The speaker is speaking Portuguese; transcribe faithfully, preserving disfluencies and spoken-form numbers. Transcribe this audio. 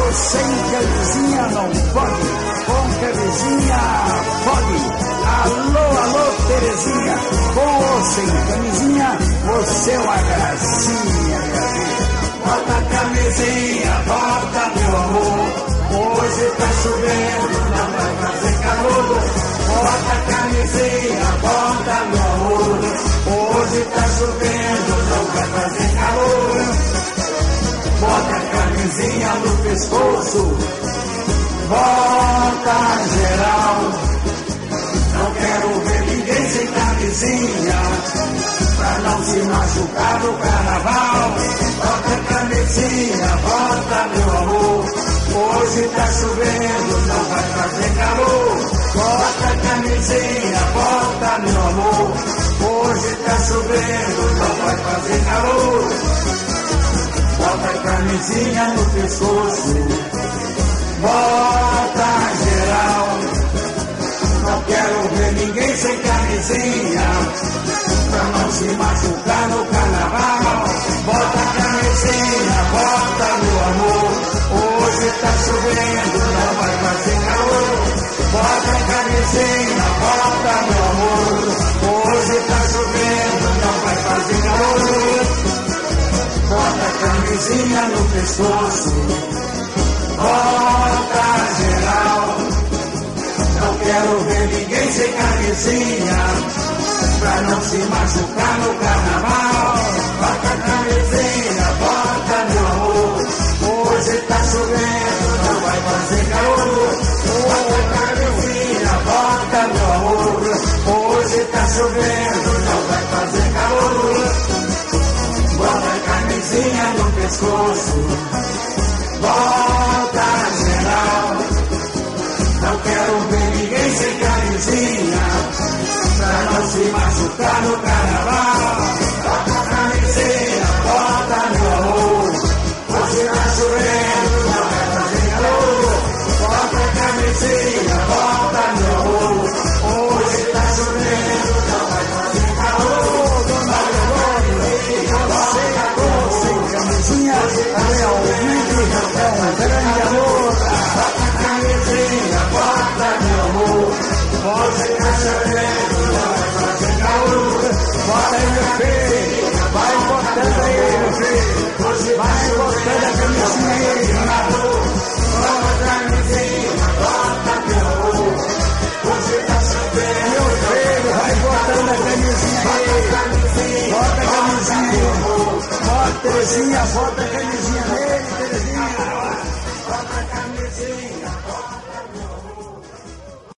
sem camisinha não pode, com camisinha pode. Alô, alô, Terezinha, com ou sem camisinha, você é uma gracinha, minha filha. Bota a camisinha, bota meu amor, hoje tá chovendo, não vai fazer calor. Bota a camisinha, bota meu amor, hoje tá chovendo, não vai fazer calor. Bota a camisinha no pescoço, bota geral. Não quero ver ninguém sem camisinha, pra não se machucar no carnaval. Bota a camisinha, bota meu amor, hoje tá chovendo, não vai fazer calor. Bota a camisinha, bota meu amor, hoje tá chovendo, não vai fazer calor. Bota a camisinha no pescoço, bota geral. Não quero ver ninguém sem camisinha, pra não se machucar no carnaval. Bota a camisinha, bota meu amor, hoje tá chovendo, não vai fazer calor. Bota a camisinha, bota meu amor, hoje tá chovendo, não vai fazer calor. Bota a camisinha no pescoço, bota geral. Não quero ver ninguém sem camisinha, pra não se machucar no carnaval. Bota a camisinha, bota meu amor, hoje tá chovendo, não vai fazer calor. Bota a camisinha, bota meu amor, hoje tá chovendo, não vai fazer calor. Bota a camisinha no pescoço, bota geral. Não quero ver ninguém sem camisinha, pra não se machucar no carnaval. Bota a camisinha, bota meu amor, hoje tá chovendo, não vai fazer calor. Bota a camisinha, bota meu amor, hoje tá chovendo, não vai fazer calor. Dona Leone, você com ou sem camisinha, realmente é um grande amor. Bota a camisinha, bota meu amor, hoje tá chovendo, não vai fazer calor. Bota aí, meu filho, vai botando aí, meu filho, vai botando a camisinha aí. Bota a camisinha, bota meu amor, hoje tá chovendo. Meu filho, vai botando a camisinha aí. Bota a camisinha, bota Terezinha, bota a camisinha nele, Terezinha. Bota a camisinha, bota